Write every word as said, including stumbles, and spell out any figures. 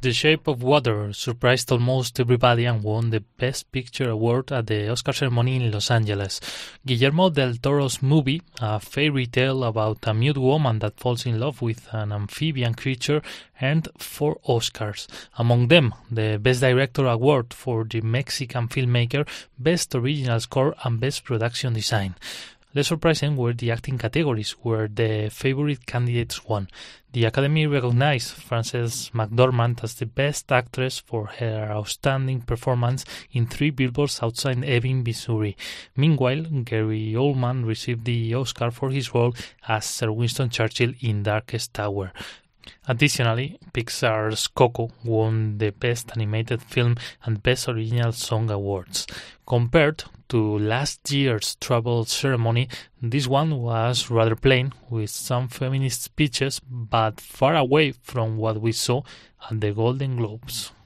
The Shape of Water surprised almost everybody and won the Best Picture award at the Oscar ceremony in Los Angeles. Guillermo del Toro's movie, a fairy tale about a mute woman that falls in love with an amphibian creature, earned four Oscars. Among them, the Best Director award for the Mexican filmmaker, Best Original Score and Best Production Design. Less surprising were the acting categories, where the favorite candidates won. The Academy recognized Frances McDormand as the Best Actress for her outstanding performance in Three Billboards Outside Ebbing, Missouri. Meanwhile, Gary Oldman received the Oscar for his role as Sir Winston Churchill in Darkest Tower. Additionally, Pixar's Coco won the Best Animated Film and Best Original Song awards. Compared to last year's Trouble ceremony, this one was rather plain, with some feminist speeches, but far away from what we saw at the Golden Globes.